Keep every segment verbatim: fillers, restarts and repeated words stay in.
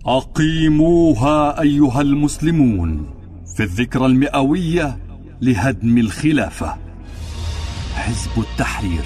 أقيموها أيها المسلمون في الذكرى المئوية لهدم الخلافة. حزب التحرير.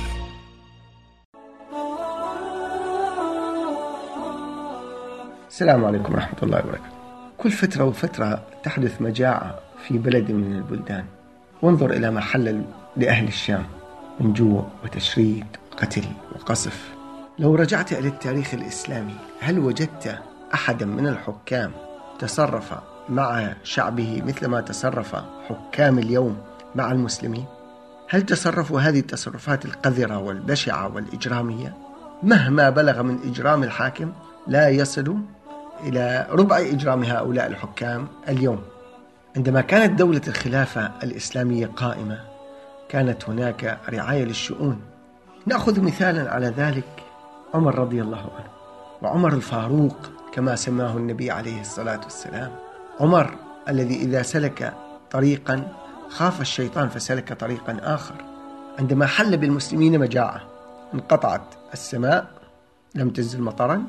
السلام عليكم ورحمة الله وبركاته. كل فترة وفترة تحدث مجاعة في بلد من البلدان، وانظر إلى ما حل لأهل الشام من جوع وتشريد وقتل وقصف. لو رجعت إلى التاريخ الإسلامي، هل وجدت أحدا من الحكام تصرف مع شعبه مثل ما تصرف حكام اليوم مع المسلمين؟ هل تصرفوا هذه التصرفات القذرة والبشعة والإجرامية؟ مهما بلغ من إجرام الحاكم لا يصل إلى ربع إجرام هؤلاء الحكام اليوم. عندما كانت دولة الخلافة الإسلامية قائمة، كانت هناك رعاية للشؤون. نأخذ مثالا على ذلك عمر رضي الله عنه، وعمر الفاروق كما سماه النبي عليه الصلاة والسلام. عمر الذي إذا سلك طريقا خاف الشيطان فسلك طريقا آخر. عندما حل بالمسلمين مجاعة، انقطعت السماء، لم تنزل مطرا،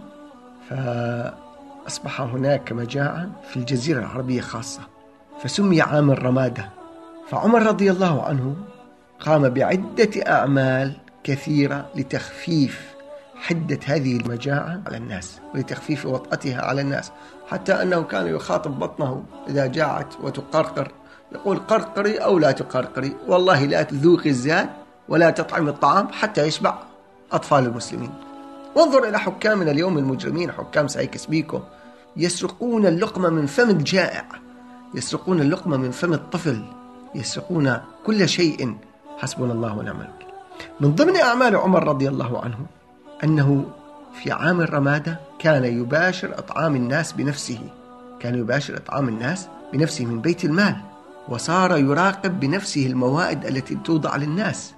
فأصبح هناك مجاعة في الجزيرة العربية خاصة، فسمي عام الرمادة. فعمر رضي الله عنه قام بعدة أعمال كثيرة لتخفيف حدة هذه المجاعة على الناس ولتخفيف وطأتها على الناس، حتى أنه كان يخاطب بطنه إذا جاعت وتقرقر يقول: قرقري أو لا تقرقري، والله لا تذوقي الزاد ولا تطعم الطعام حتى يشبع أطفال المسلمين. وانظر إلى حكامنا اليوم المجرمين، حكام سايكس بيكو، يسرقون اللقمة من فم الجائع، يسرقون اللقمة من فم الطفل، يسرقون كل شيء. حسبنا الله ونعم الوكيل. من ضمن أعمال عمر رضي الله عنه أنه في عام الرمادة كان يباشر أطعام الناس بنفسه، كان يباشر أطعام الناس بنفسه من بيت المال، وصار يراقب بنفسه الموائد التي توضع للناس،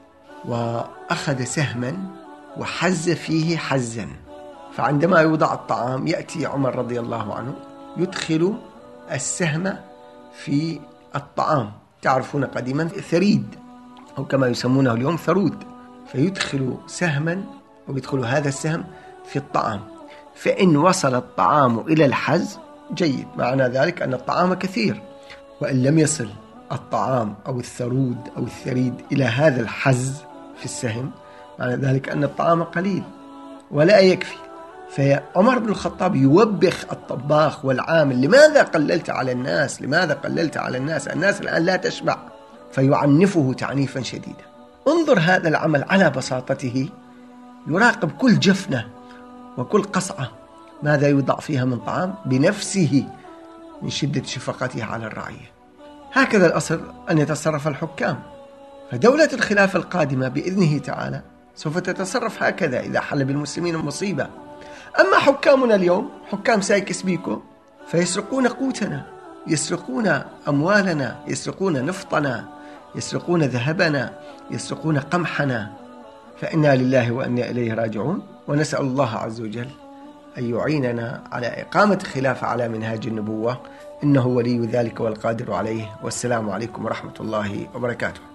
وأخذ سهما وحز فيه حزا. فعندما يوضع الطعام يأتي عمر رضي الله عنه يدخل السهم في الطعام. تعرفون قديما ثريد أو كما يسمونه اليوم ثرود، فيدخل سهما ويدخل هذا السهم في الطعام، فإن وصل الطعام إلى الحز جيد، معنى ذلك أن الطعام كثير، وإن لم يصل الطعام أو الثرود أو الثريد إلى هذا الحز في السهم، معنى ذلك أن الطعام قليل ولا يكفي. فعمر بن الخطاب يوبخ الطباخ والعامل: لماذا قللت على الناس؟ لماذا قللت على الناس؟ الناس الآن لا تشبع. فيعنفه تعنيفا شديدا. انظر هذا العمل على بساطته، يراقب كل جفنة وكل قصعة ماذا يوضع فيها من طعام بنفسه من شدة شفقته على الرعية. هكذا الأصل أن يتصرف الحكام. فدولة الخلافة القادمة بإذنه تعالى سوف تتصرف هكذا إذا حل بالمسلمين مصيبة. أما حكامنا اليوم حكام سايكس بيكو فيسرقون قوتنا، يسرقون أموالنا، يسرقون نفطنا، يسرقون ذهبنا، يسرقون قمحنا. فإنا لله وإنا إليه راجعون، ونسأل الله عز وجل أن يعيننا على إقامة خلافة على منهاج النبوة، إنه ولي ذلك والقادر عليه. والسلام عليكم ورحمة الله وبركاته.